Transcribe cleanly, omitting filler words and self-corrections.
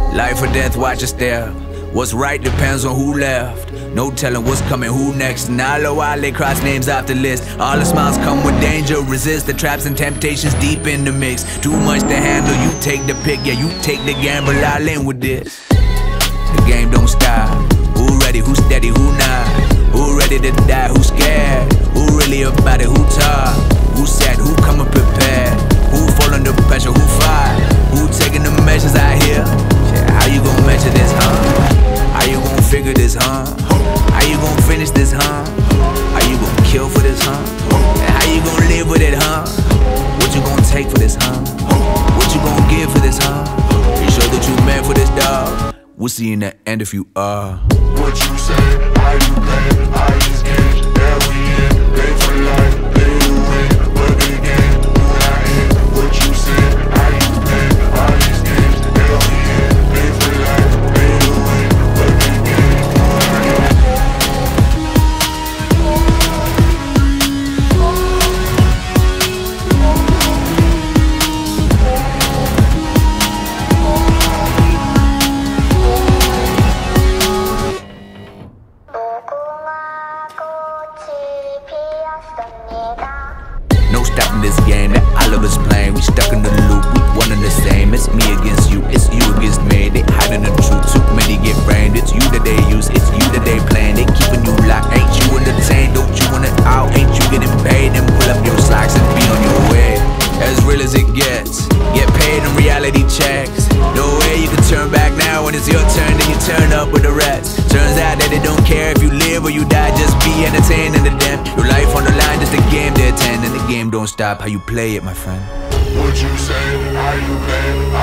Life or death, watch us there. What's right depends on who left. No telling what's coming, who next. And all the while they cross names off the list. All the smiles come with danger. Resist the traps and temptations deep in the mix. Too much to handle, you take the pick. Yeah, you take the gamble, I'll in with this. The game don't stop. Who ready, who steady, who not? Who ready to die, who scared? Who really about it, who talk? Who sad, who coming prepared? Who fall under pressure, who fight? Who taking the measures out here? How you gon' measure this, huh? How you gon' figure this, huh? How you gon' finish this, huh? How you gon' kill for this, huh? How you gon' live with it, huh? What you gon' take for this, huh? What you gon' give for this, huh? You sure that you meant for this, dog? We'll see in the end if you are. What you say, how you play, all these games that we in, play for life, play to win, but the game do not end. What you say, how you play, all these games that we in, play for life, play to win, but the game do not end. No stopping this game that all of us playing. We stuck in the loop, we one and the same. It's me against you, it's you against me. They hiding the truth, too many get framed. It's you that they use, it's you that they playing. They keeping you locked, ain't you entertained? Don't you want it out, ain't you getting paid? Then pull up your socks and be on your way. As real as it gets, get paid in reality checks. No way you can turn back now. When it's your turn, then you turn up with the rest. Turns out that they don't care if you live or you die. Just be entertaining to them. Your life on the line, just a game they attend. And the game don't stop, how you play it, my friend. What you say, how you play,